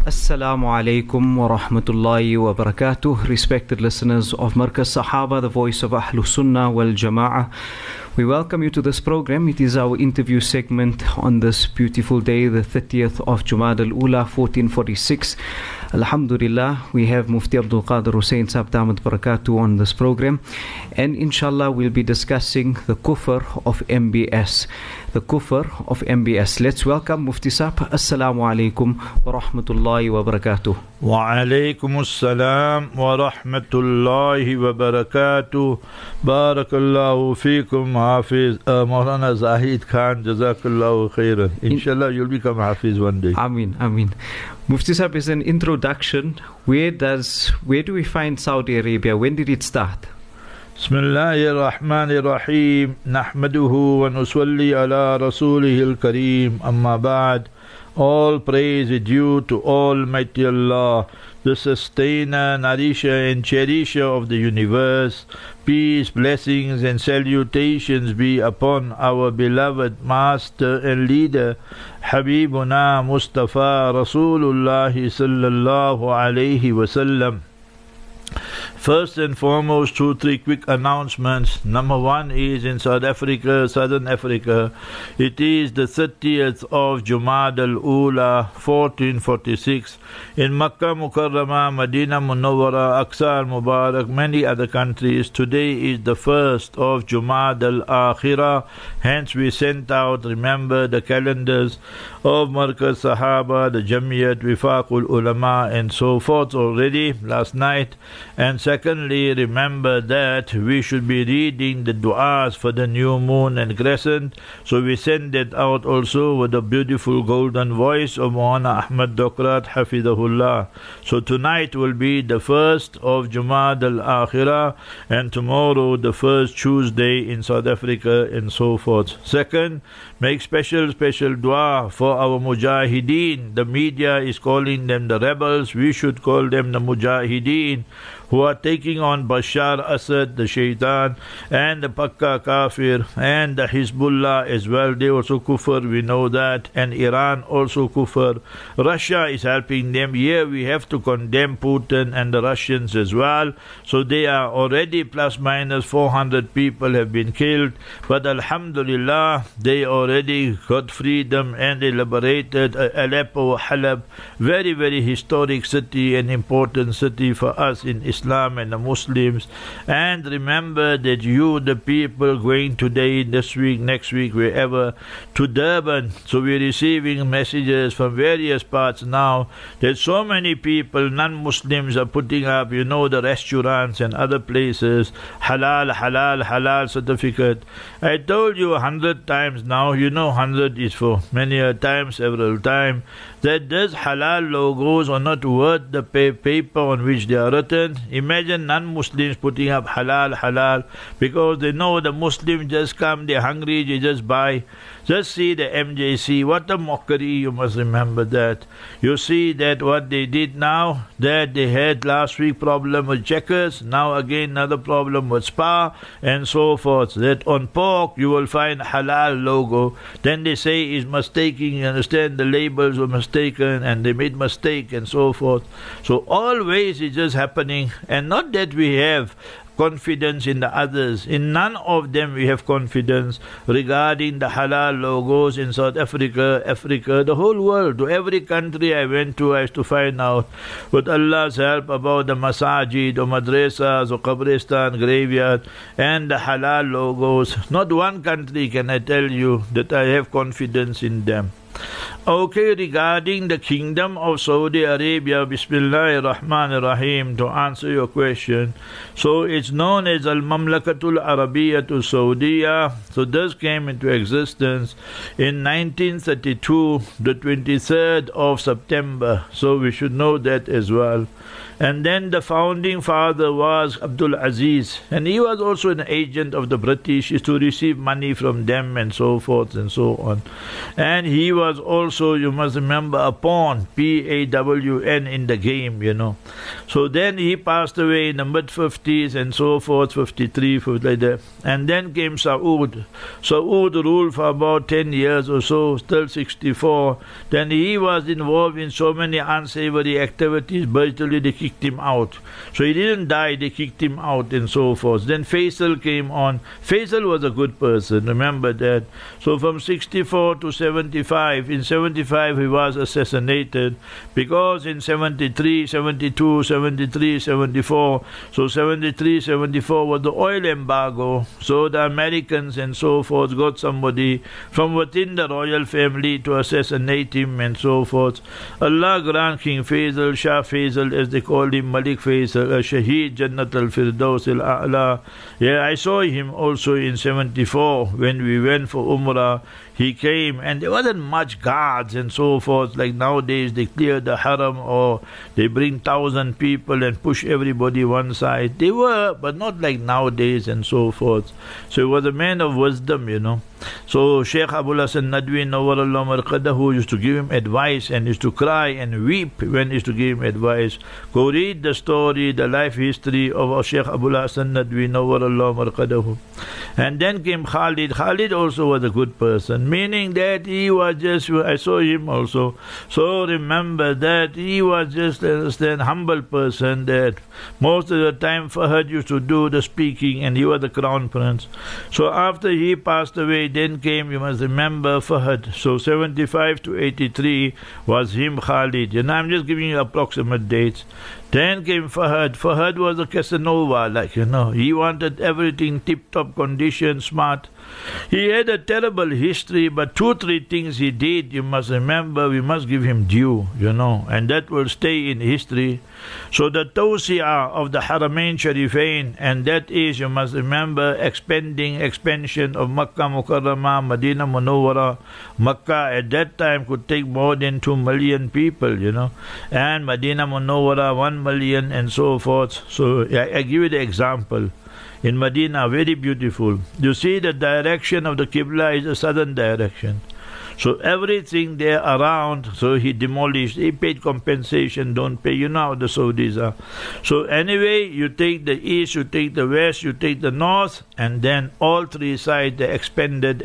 Assalamu alaikum wa rahmatullahi wa barakatuh. Respected listeners of Markaz Sahaba, the voice of Ahlus Sunnah wal Jama'ah. We welcome you to this program. It is our interview segment on this beautiful day, the 30th of Jumad al-Ula, 1446. Alhamdulillah, we have Mufti Abdul Qadir Hussain Sahib Damat Barakatuh on this program. And inshallah, we'll be discussing the kufr of MBS. The kufr of MBS. Let's welcome Mufti Sahib. Assalamu alaikum wa rahmatullahi wa barakatuh. Wa alaikum assalam wa rahmatullahi wa barakatuh. Barakallahu feekum, Hafiz. Maulana Zahid Khan, Jazakallahu khairan. Inshallah, you'll become Hafiz one day. Ameen, ameen. Mufti Sahib, is an introduction. Where do we find Saudi Arabia? When did it start? Bismillahir Rahmanir Rahim. Nahmaduhu wa nusalli ala rasulihil kareem. Amma ba'd. All praise is due to Almighty Allah, the sustainer, nourisher and cherisher of the universe. Peace, blessings and salutations be upon our beloved master and leader, Habibuna Mustafa Rasulullah sallallahu alayhi wasallam. First and foremost, 2-3 quick announcements. Number one is in South Africa, Southern Africa. It is the 30th of Jumad al-Ula, 1446. In Makkah Mukarramah, Medina Munawwara, Aqsa al-Mubarak, many other countries. Today is the 1st of Jumad al-Akhirah. Hence we sent out, remember, the calendars of Markaz Sahaba, the Jamiyat, Wifaqul Ulama and so forth already last night. And secondly, remember that we should be reading the du'as for the new moon and crescent. So we send that out also with the beautiful golden voice of Maulana Ahmad Dokrat, Hafidahullah. So tonight will be the 1st of Jumad al-Akhirah and tomorrow the first Tuesday in South Africa and so forth. Second, make special dua for our mujahideen. The media is calling them the rebels. We should call them the mujahideen, who are taking on Bashar Assad, the Shaitan, and the Pakka Kafir, and the Hezbollah as well. They also kufr, we know that, and Iran also kufr. Russia is helping them. Here we have to condemn Putin and the Russians as well. So they are already plus minus 400 people have been killed. But Alhamdulillah, they already got freedom and they liberated Aleppo, Halab, very, very historic city and important city for us in Islam and the Muslims. And remember that you, the people, going today, this week, next week, wherever, to Durban. So we're receiving messages from various parts now that so many people, non-Muslims, are putting up, the restaurants and other places, halal certificate. I told you 100 times now, 100 is for many a time, several times, that these halal logos are not worth the paper on which they are written. Imagine non-Muslims putting up halal, because they know the Muslims just come, they're hungry, they just buy. Just see the MJC, what a mockery, you must remember that. You see that what they did now, that they had last week problem with Checkers, now again another problem with Spa, and so forth. That on pork you will find halal logo. Then they say is mistaking, you understand, the labels were mistaken and they made mistake and so forth. So always it's just happening, and not that we have confidence in the others. In none of them we have confidence regarding the halal logos in South Africa, Africa, the whole world. To every country I went to, I used to find out with Allah's help about the masajid or madrasas or qabristan, graveyard, and the halal logos. Not one country can I tell you that I have confidence in them. Okay, regarding the Kingdom of Saudi Arabia, Bismillahir Rahmanir Rahim, to answer your question. So it's known as Al-Mamlakatul Arabiyatul Saudiya. So this came into existence in 1932, the 23rd of September. So we should know that as well. And then the founding father was Abdul Aziz, and he was also an agent of the British, is to receive money from them and so forth and so on. And he was also also, you must remember, a pawn, P-A-W-N, in the game, you know. So then he passed away in the mid-50s and so forth, 53, like that. And then came Saud. Saud ruled for about 10 years or so, still 64. Then he was involved in so many unsavory activities, virtually they kicked him out. So he didn't die, they kicked him out and so forth. Then Faisal came on. Faisal was a good person, remember that. So from 64 to 75, in 75 he was assassinated because in 73, 72, 73, 74, so 73, 74 was the oil embargo. So the Americans and so forth got somebody from within the royal family to assassinate him and so forth. Allah grant King Faisal, Shah Faisal as they called him, Malik Faisal, Shaheed Jannat al-Firdaus al-A'la. Yeah, I saw him also in 74 when we went for Umrah. He came and there wasn't much guards and so forth like nowadays. They clear the haram or they bring 1,000 people and push everybody one side. They were, but not like nowadays and so forth. So he was a man of wisdom, you know. So Sheikh Abul Hasan Nadwi Nawwarallahu Marqadahu used to give him advice and used to cry and weep when he used to give him advice. Go read the story, the life history of Sheikh Abul Hasan Nadwi Nawwarallahu Marqadahu. And then came Khalid. Khalid also was a good person, meaning that he was just, I saw him also. So remember that he was just a humble person, that most of the time Fahad used to do the speaking and he was the crown prince. So after he passed away, then came, you must remember, Fahad. So 75 to 83 was him, Khalid. You know, I'm just giving you approximate dates. Then came Fahad. Fahad was a Casanova, like, you know. He wanted everything tip-top condition, smart. He had a terrible history, but 2-3 things he did, you must remember, we must give him due, you know, and that will stay in history. So the Tawsi'ah of the Haramain Sharifain, and that is, you must remember, expansion of Makkah Mukarramah, Medina Munawwara. Makkah at that time could take more than 2 million people, you know, and Medina Munawwara 1 million and so forth. So I give you the example. In Medina, very beautiful. You see the direction of the Qibla is a southern direction. So everything there around, so he demolished, he paid compensation, don't pay, you know how the Saudis are. So anyway, you take the east, you take the west, you take the north, and then all 3 sides, they expanded.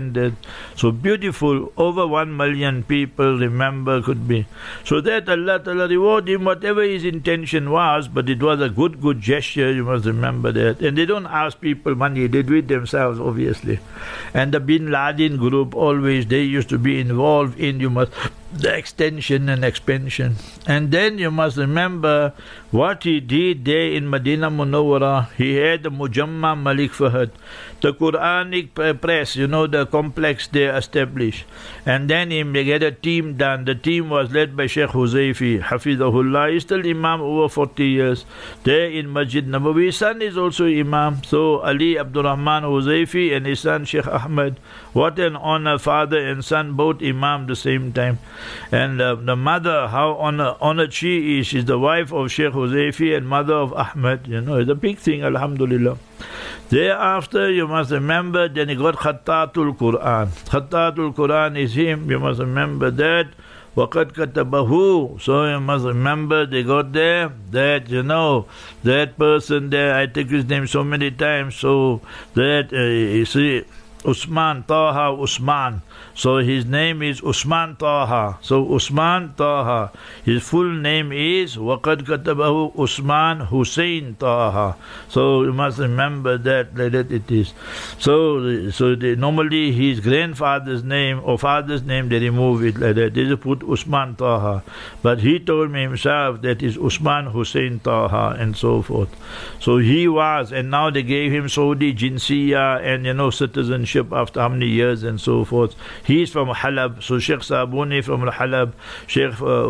So beautiful, over 1 million people, remember, could be. So that Allah Ta'ala reward him, whatever his intention was, but it was a good gesture, you must remember that. And they don't ask people money, they do it themselves, obviously. And the Bin Laden group, always, they used to be involved in, the extension and expansion. And then you must remember what he did there in Medina Munawwara. He had the Mujamma Malik Fahad, the Quranic press, you know, the complex they established. And then he had a team done. The team was led by Sheikh Huzaifi, Hafizahullah. He's still Imam over 40 years. There in Masjid Nabawi. His son is also Imam. So Ali Abdurrahman Huzaifi and his son Sheikh Ahmed. What an honor, father and son, both Imam the same time. And the mother, how honored she is. She's the wife of Sheikh Huzaifi and mother of Ahmed. You know, it's a big thing, alhamdulillah. Thereafter, you must remember, then he got Khattatul Quran. Khattatul Quran is him, you must remember that. وَقَدْ كَتَبَهُ. So you must remember, they got there, that, you know, that person there, I take his name so many times, so that, you see, Usman, Taha Usman. So his name is Usman Taha. So Usman Taha. His full name is Waqad Katabahu Usman Hussein Taha. So you must remember that it is. So normally his grandfather's name or father's name, they remove it like that. They just put Usman Taha. But he told me himself that is Usman Hussein Taha and so forth. So he was, and now they gave him Saudi Jinsiya and, you know, citizenship after how many years and so forth. He is from Halab. So Sheikh Sabuni from Halab, Sheikh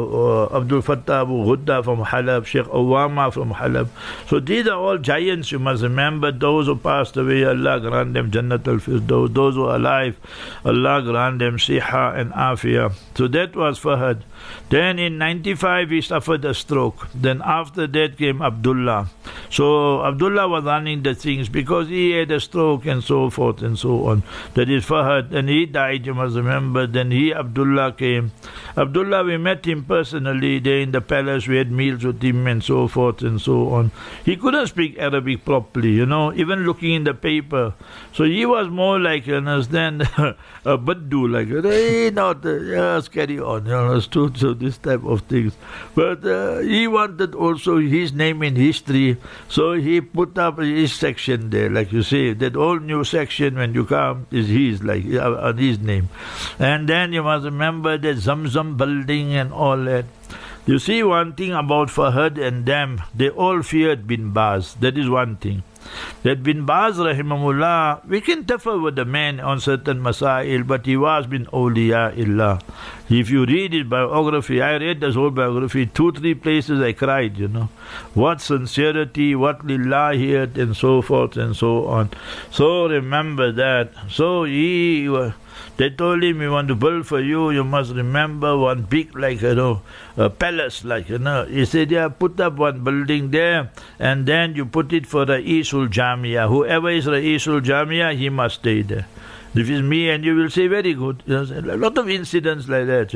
Abdul Fattah Abu Ghudda from Halab, Sheikh Awama from Halab. So these are all giants, you must remember. Those who passed away, Allah grant them Jannat al-Firdaus. Those who are alive, Allah grant them Siha and Afiyah. So that was Fahad. Then in 95 he suffered a stroke. Then after that came Abdullah. So Abdullah was running the things because he had a stroke and so forth and so on. That is Fahad, and he died, you must remember. Then Abdullah came. Abdullah, we met him personally there in the palace. We had meals with him and so forth and so on. He couldn't speak Arabic properly, even looking in the paper. So he was more like, you understand, a baddu, like, hey, not, yes, carry on, you understood, so this type of things. But he wanted also his name in history, so he put up his section there, like you say, that whole new section when you come is his, like, on his name. And then you must remember the Zamzam building and all that. You see, one thing about Fahad and them, they all feared Bin Baz. That is one thing. That Bin Baz, rahimahullah, we can differ with the man on certain masail, but he was bin awliya-illah. If you read his biography, I read his whole biography, 2-3 places I cried, What sincerity, what lillah he had, and so forth and so on. So remember that. So they told him, we want to build for you, you must remember one big, like, a palace, like, He said, yeah, put up one building there, and then you put it for Ra'isul Jamia. Whoever is Ra'isul Jamia, he must stay there. If it's me and you will say, very good. A lot of incidents like that,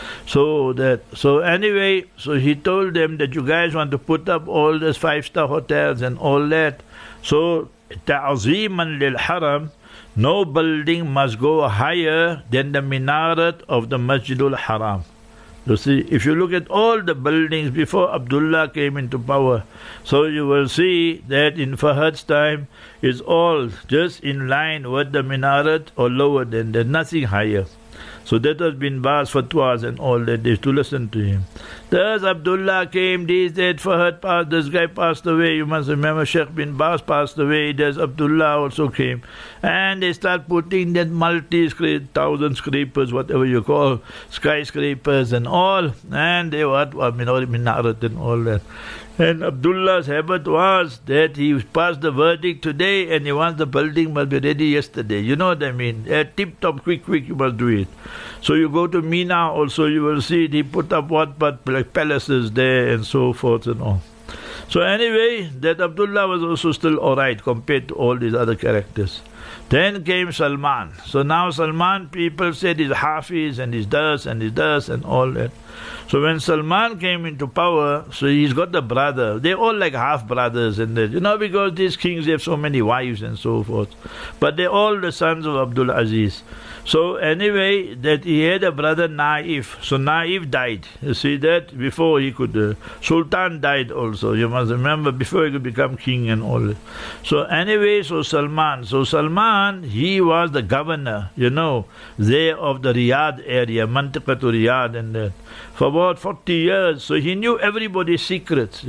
So anyway, so he told them that you guys want to put up all these 5-star hotels and all that. So, ta'aziman lil haram, no building must go higher than the minaret of the Masjidul Haram. You see, if you look at all the buildings before Abdullah came into power, so you will see that in Fahad's time is all just in line with the minaret or lower than that, nothing higher. So that has been Baz fatwas and all that, they to listen to him. Thus Abdullah came, that Fahad passed, this guy passed away, you must remember Sheikh bin Baz passed away, there's Abdullah also came. And they start putting that multi-thousand scrapers, whatever you call, skyscrapers and all, and they minaret and all that. And Abdullah's habit was that he passed the verdict today and he wants the building must be ready yesterday. You know what I mean? Tip-top, quick, you must do it. So you go to Mina also, you will see he put up like palaces there and so forth and all. So anyway, that Abdullah was also still alright compared to all these other characters. Then came Salman. So now Salman, people said he's Hafiz and he's this and all that. So when Salman came into power, so he's got the brother. They're all like half brothers and that, because these kings have so many wives and so forth. But they're all the sons of Abdul Aziz. So anyway, that he had a brother Naif. So Naif died. You see that? Before he could, Sultan died also. You must remember, before he could become king and all that. So anyway, so Salman, he was the governor, there of the Riyadh area, Mantiqatu Riyadh and that. For about 40 years. So he knew everybody's secrets,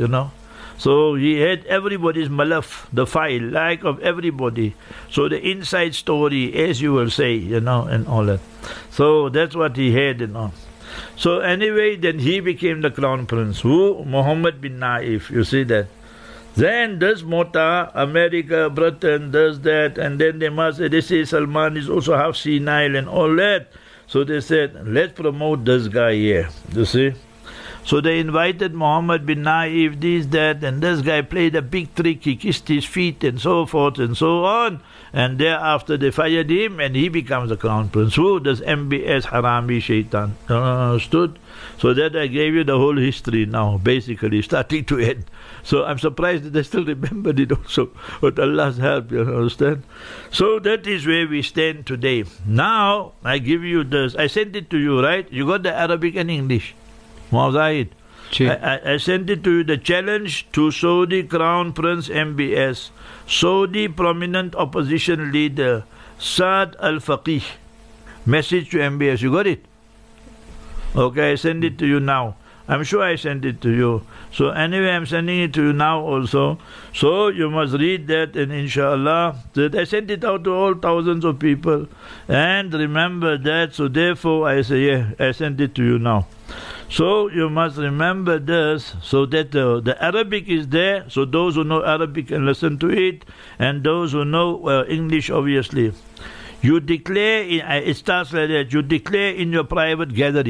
So he had everybody's malaf, the file, like of everybody. So the inside story, as you will say, and all that. So that's what he had, So anyway, then he became the crown prince. Who? Muhammad bin Naif. You see that? Then this Mota, America, Britain, does that, and then they say Salman is also half senile and all that. So they said, let's promote this guy here. You see? So they invited Muhammad bin Naif, this, that, and this guy played a big trick. He kissed his feet and so forth and so on. And thereafter they fired him and he becomes the crown prince. Who? This MBS Harami Shaitan. Understood? So that I gave you the whole history now, basically, starting to end. So I'm surprised that I still remembered it also, with Allah's help, you understand? So that is where we stand today. Now, I give you this. I sent it to you, right? You got the Arabic and English. Muazzahid. I sent it to you, the challenge to Saudi Crown Prince MBS, Saudi prominent opposition leader, Saad al-Faqih. Message to MBS. You got it? Okay, I send it to you now. I'm sure I sent it to you. So anyway, I'm sending it to you now also. So you must read that, and inshallah, that I sent it out to all thousands of people. And remember that, so therefore I say, yeah, I sent it to you now. So you must remember this, so that the Arabic is there, so those who know Arabic can listen to it, and those who know English, obviously. You declare, it starts like that, you declare in your private gatherings.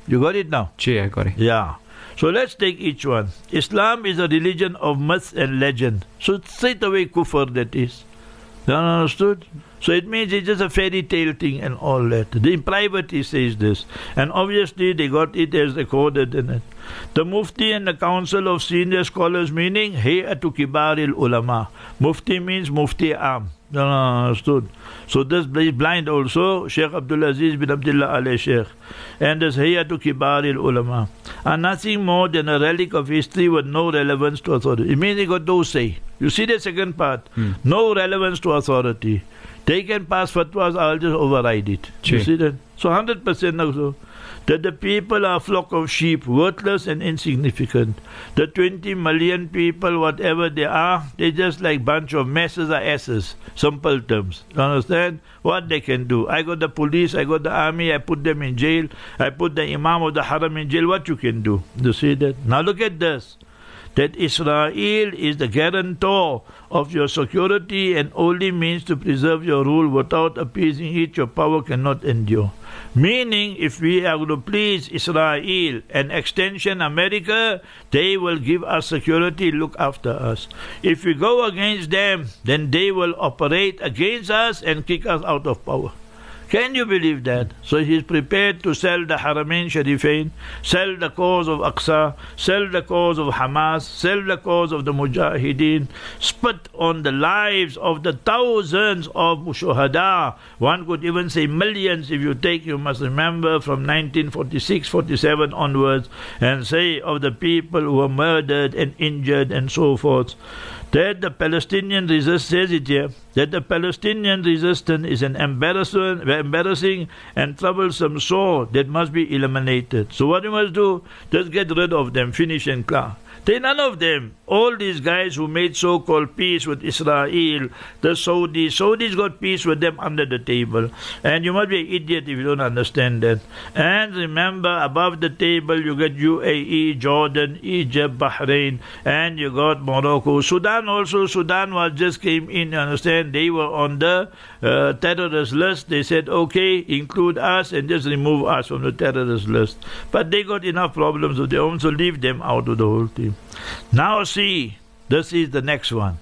You got it now? Gee, I got it. Yeah. So let's take each one. Islam is a religion of myth and legend. So straight away kufr that is. You understood? So it means it's just a fairy tale thing and all that. In private he says this. And obviously they got it as recorded in it. The Mufti and the Council of Senior Scholars, meaning Hay'atu Kibaril Ulama. Mufti means Mufti Am. You understood? So this is blind also, Sheikh Abdul Aziz bin Abdullah Al Sheikh. And this Hay'atu Kibaril Ulama are nothing more than a relic of history with no relevance to authority. It means they got no say. You see the second part? No relevance to authority. They can pass fatwas, I'll just override it. You see that? So 100% also. That the people are a flock of sheep, worthless and insignificant. The 20 million people, whatever they are, they're just like bunch of messes or asses. Simple terms. You understand? What they can do. I got the police, I got the army, I put them in jail. I put the Imam of the Haram in jail. What you can do? You see that? Now look at this. That Israel is the guarantor of your security and only means to preserve your rule. Without appeasing it, your power cannot endure. Meaning, if we are to please Israel and extension America, they will give us security, look after us. If we go against them, then they will operate against us and kick us out of power. Can you believe that? So he is prepared to sell the Haramain Sharifain, sell the cause of Aqsa, sell the cause of Hamas, sell the cause of the Mujahideen, spit on the lives of the thousands of Shuhada. One could even say millions if you take, you must remember, from 1946, 47 onwards, and say of the people who were murdered and injured and so forth. That the Palestinian resistance, says it here, that the Palestinian resistance is an embarrassing and troublesome sore that must be eliminated. So what you must do, just get rid of them, finish and clear. They none of them, all these guys who made so-called peace with Israel, the Saudis got peace with them under the table. And you must be an idiot if you don't understand that. And remember, above the table you got UAE, Jordan, Egypt, Bahrain, and you got Morocco. Sudan also, Sudan was just came in, you understand, they were on the terrorist list. They said, okay, include us and just remove us from the terrorist list. But they got enough problems of their own, so leave them out of the whole thing. Now see, this is the next one.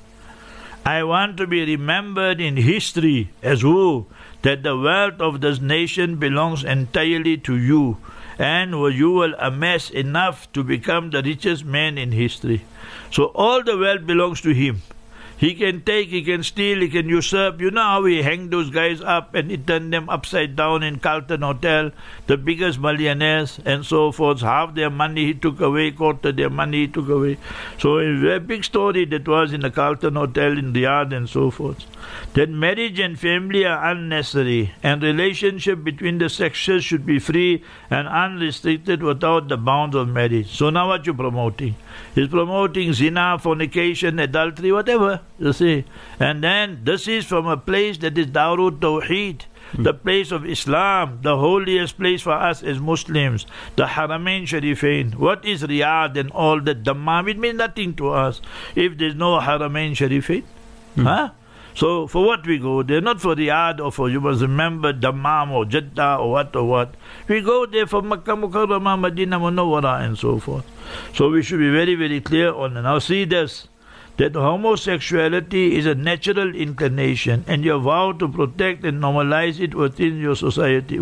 I want to be remembered in history as who? That the wealth of this nation belongs entirely to you, and you will amass enough to become the richest man in history. So all the wealth belongs to him. He can take, he can steal, he can usurp. You know how he hanged those guys up and he turned them upside down in Carlton Hotel, the biggest millionaires and so forth. Half their money he took away, quarter their money he took away. So a big story that was in the Carlton Hotel in Riyadh and so forth. That marriage and family are unnecessary and relationship between the sexes should be free and unrestricted without the bounds of marriage. So now what you promoting? He's promoting zina, fornication, adultery, whatever, you see. And then this is from a place that is Darut Tawheed, the place of Islam, the holiest place for us as Muslims, the Haramain Sharifain. What is Riyadh and all that Dammam? It means nothing to us if there's no Haramain Sharifain. Huh? So for what we go there? Not for Riyadh or for, you must remember, Dammam or Jeddah or what. We go there for Makkah Mukarramah, Madinah Munawwara and so forth. So we should be very, very clear on it. Now see this, that homosexuality is a natural inclination and you vow to protect and normalize it within your society,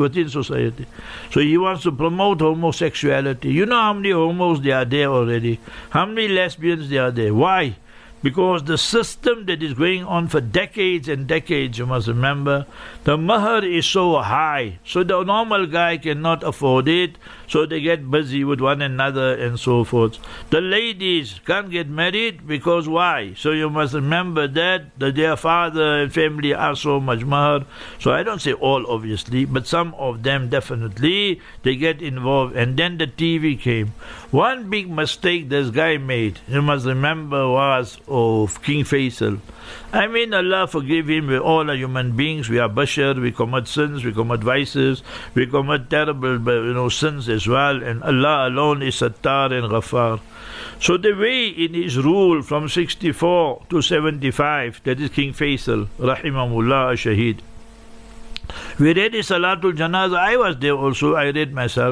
So he wants to promote homosexuality. You know how many homos there are there already? How many lesbians there are there? Why? Because the system that is going on for decades and decades, you must remember, the mahar is so high, so the normal guy cannot afford it, so they get busy with one another and so forth. The ladies can't get married because why? So you must remember that their father and family are so much mahar. So I don't say all obviously, but some of them definitely, they get involved. And then the TV came. One big mistake this guy made, you must remember, was of King Faisal. I mean, Allah forgive him. We're all are human beings. We are bashar. We commit sins. We commit vices. We commit terrible, sins as well. And Allah alone is Sattar and Ghaffar. So the way in his rule from 64 to 75, that is King Faisal, Rahimahullah Shaheed. We read his Salatul Janazah. I was there also. I read myself.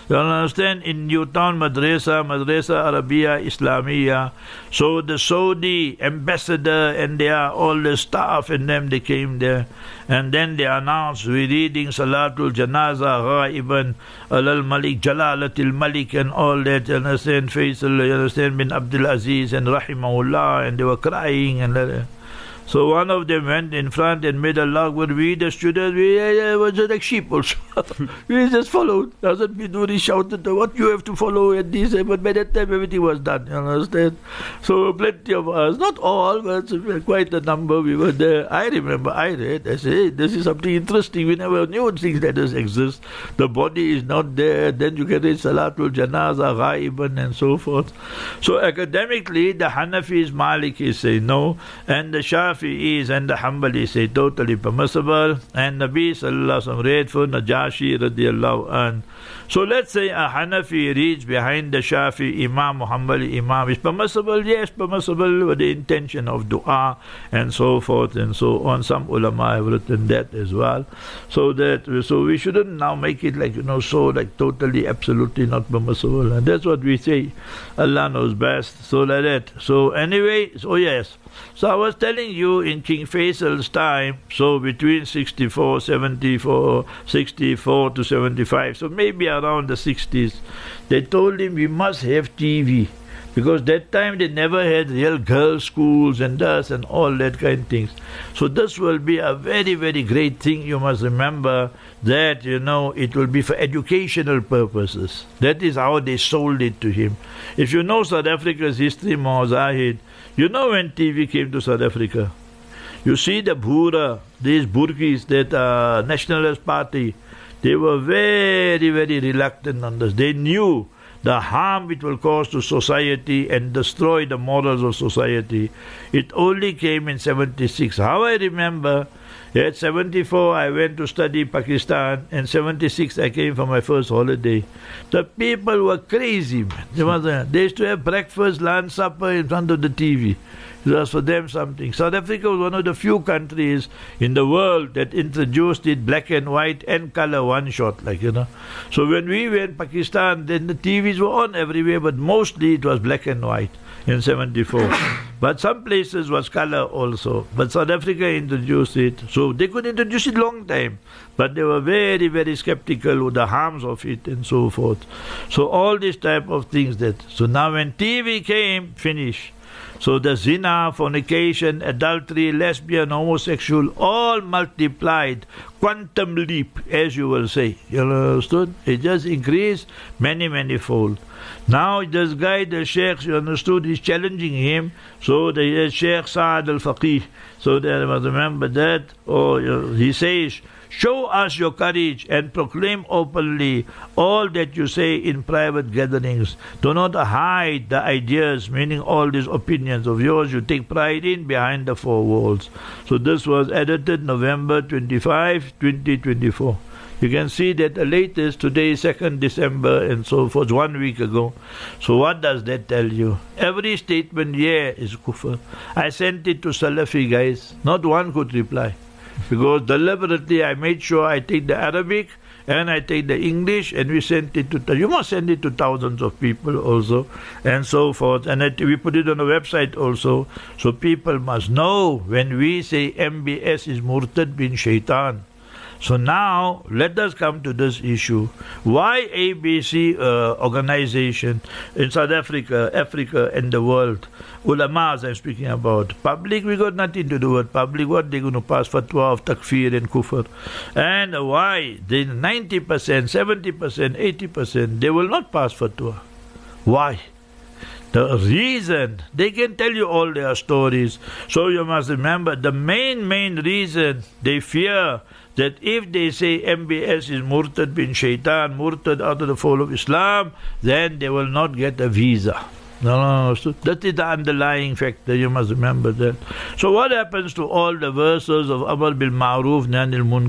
You understand? In Newtown Madrasa Arabiya Islamiyya. So the Saudi ambassador and all the staff and them, they came there. And then they announced, we're reading Salatul Janaza, Ghaiban, Alal Malik, Jalalatil Malik and all that, you understand, Faisal, you understand, bin Abdul Aziz and Rahimahullah, and they were crying and that. So one of them went in front and made Allah Akbar. We, the students, we were just like sheep also. We just followed. Hazrat Biduri shouted, what you have to follow and this, but by that time everything was done, you understand? So plenty of us, not all, but quite a number, we were there. I remember, I read, I said, hey, this is something interesting. We never knew things like this exist. The body is not there, then you can read Salatul Janaza, Ghaiban and so forth. So academically, the Hanafis, Malikis say no, and the Shafi'is and the Hanbalis say totally permissible, and Nabi Sallallahu Alaihi Wasallam read for Najashi radiallahu an. So let's say a Hanafi reads behind the Shafi Imam, Hanbali Imam. Is permissible? Yes, permissible with the intention of dua and so forth and so on. Some ulama have written that as well. So we shouldn't now make it like, so like totally, absolutely not permissible. And that's what we say. Allah knows best. So like that. So anyway, yes. So I was telling you in King Faisal's time, so between 64 to 75, so maybe around the 60s, they told him we must have TV. Because that time they never had real girls' schools and this and all that kind of things. So this will be a very, very great thing. You must remember that, it will be for educational purposes. That is how they sold it to him. If you know South Africa's history, Maw Zahid, you know when TV came to South Africa, you see the Bhura, these Burkis, that Nationalist Party, they were very, very reluctant on this. They knew the harm it will cause to society and destroy the morals of society. It only came in 76. How I remember, at 74 I went to study Pakistan, and 76 I came for my first holiday. The people were crazy, man. They used to have breakfast, lunch, supper in front of the TV. It was for them something. South Africa was one of the few countries in the world that introduced it black and white and color one shot, So when we were in Pakistan, then the TVs were on everywhere, but mostly it was black and white in 74. But some places was color also. But South Africa introduced it. So they could introduce it long time. But they were very, very skeptical of the harms of it and so forth. So all these type of things So now when TV came, finish. So the zina, fornication, adultery, lesbian, homosexual, all multiplied, quantum leap, as you will say. You understood? It just increased many, many fold. Now this guy, the Sheikh, you understood, is challenging him. So the Sheikh Saad al-Faqih, so they must remember that. He says, show us your courage and proclaim openly all that you say in private gatherings. Do not hide the ideas, meaning all these opinions of yours you take pride in behind the four walls. So this was edited November 25, 2024. You can see that the latest, today is 2nd December and so forth, 1 week ago. So what does that tell you? Every statement here is kufr. I sent it to Salafi guys. Not one could reply. Because deliberately I made sure I take the Arabic and I take the English, and we sent it to, you must send it to thousands of people also, and so forth. And we put it on the website also. So people must know when we say MBS is Murtad bin Shaitan. So now, let us come to this issue. Why ABC organization in South Africa, Africa and the world, ulamas I'm speaking about, public, we got nothing to do with public, what they're going to pass fatwa of takfir and kufr. And why? The 90%, 70%, 80%, they will not pass fatwa. Why? The reason, they can tell you all their stories. So you must remember, the main reason they fear that if they say MBS is Murtad bin Shaitan, Murtad out of the fold of Islam, then they will not get a visa. No. So that is the underlying factor, you must remember that. So what happens to all the verses of Amar bil Ma'ruf, Nahy anil Munkar?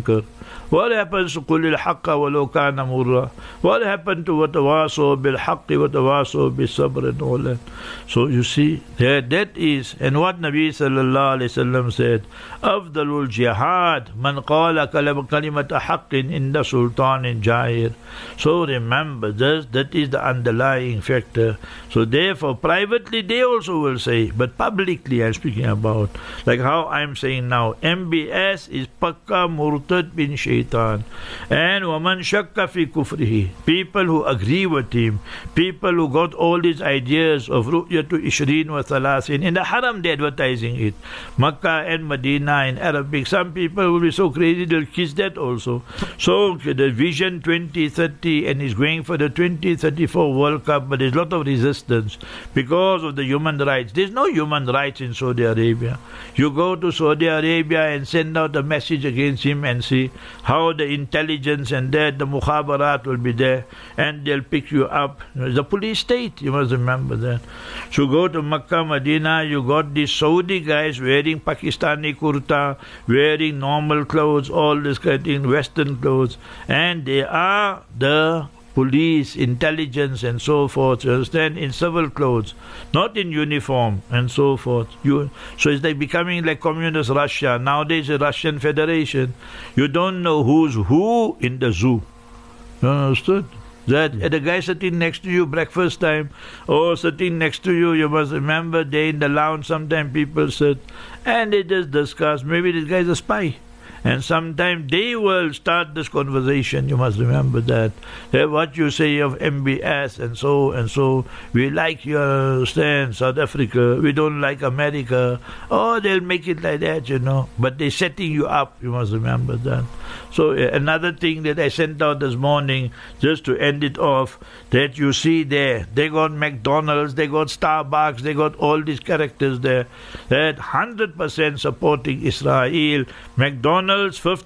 What happens to قُلِ الْحَقَّ وَلَوْ كَانَ مُرًّا? What happened to وَتَوَاصَوْا بِالْحَقِّ وَتَوَاصَوْا بِالصَّبْرِ and all that? So you see, that is, and what Nabi sallallahu alayhi wasallam said, أَفْضَلُ الْجِهَادِ مَنْ قَالَ كَلِمَةَ حَقٍّ إِنَّ سُلْطَانٍ جَائِرٍ. So remember this, that is the underlying factor. So therefore, privately they also will say, but publicly I'm speaking about, like how I'm saying now, MBS is Pakka Murtad bin Shaitan. And وَمَنْ شَكَّ فِي كُفْرِهِ, people who agree with him, people who got all these ideas of Ru'yatu Ishrin wa Thalathin. In the Haram they're advertising it, Makkah and Medina in Arabic. Some people will be so crazy they'll kiss that also. So the Vision 2030, and he's going for the 2034 World Cup, but there's a lot of resistance because of the human rights. There's no human rights in Saudi Arabia. You go to Saudi Arabia and send out a message against him and see how the intelligence and that, the mukhabarat will be there, and they'll pick you up. The police state, you must remember that. So go to Makkah, Medina, you got these Saudi guys wearing Pakistani kurta, wearing normal clothes, all this kind of thing, Western clothes, and they are the police, intelligence and so forth, you understand, in civil clothes, not in uniform and so forth. So it's like becoming like communist Russia. Nowadays the Russian Federation, you don't know who's who in the zoo. You understood? That the guy sitting next to you breakfast time, or sitting next to you, you must remember they in the lounge, sometimes people sit and they just discuss, maybe this guy is a spy. And sometimes they will start this conversation. You must remember that. What you say of MBS and so, we like, you understand, South Africa, we don't like America. Oh, they'll make it like that, you know. But they're setting you up, you must remember that. So another thing that I sent out this morning, just to end it off, that you see there, they got McDonald's, they got Starbucks, they got all these characters there, that 100% supporting Israel. McDonald's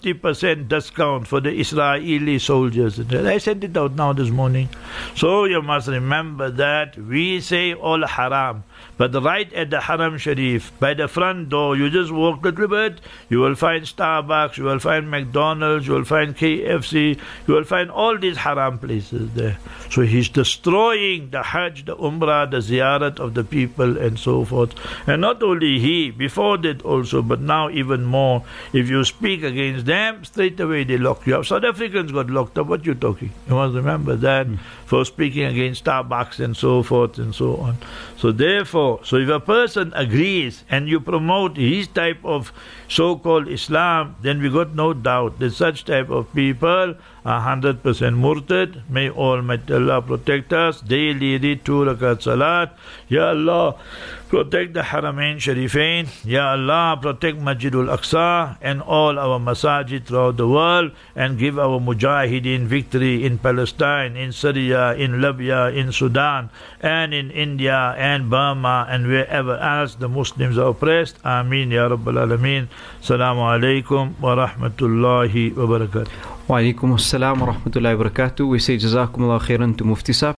50% discount for the Israeli soldiers. I sent it out now this morning. So you must remember that we say all haram, but right at the Haram Sharif, by the front door, you just walk a little bit, you will find Starbucks, you will find McDonald's, you will find KFC, you will find all these haram places there. So he's destroying the Hajj, the Umrah, the Ziyarat of the people and so forth. And not only he, before that also, but now even more. If you speak against them, straight away they lock you up. South Africans got locked up. What you talking? You must remember that, for speaking against Starbucks and so forth and so on. So therefore, so if a person agrees and you promote his type of so-called Islam, then we got no doubt that such type of people are 100% murtad. May Almighty Allah protect us. Daily read 2 rakat salat. Ya Allah, protect the Haramain Sharifain. Ya Allah, protect Masjidul Aqsa and all our masajid throughout the world, and give our mujahideen victory in Palestine, in Syria, in Libya, in Sudan, and in India and Burma, and wherever else the Muslims are oppressed. Ameen Ya Rabbal Alameen. Assalamu alaikum wa rahmatullahi wa barakatuh. Wa alaikum assalam wa rahmatullahi wa barakatuh. We say Jazakumullah khairan to Mufti Sahib.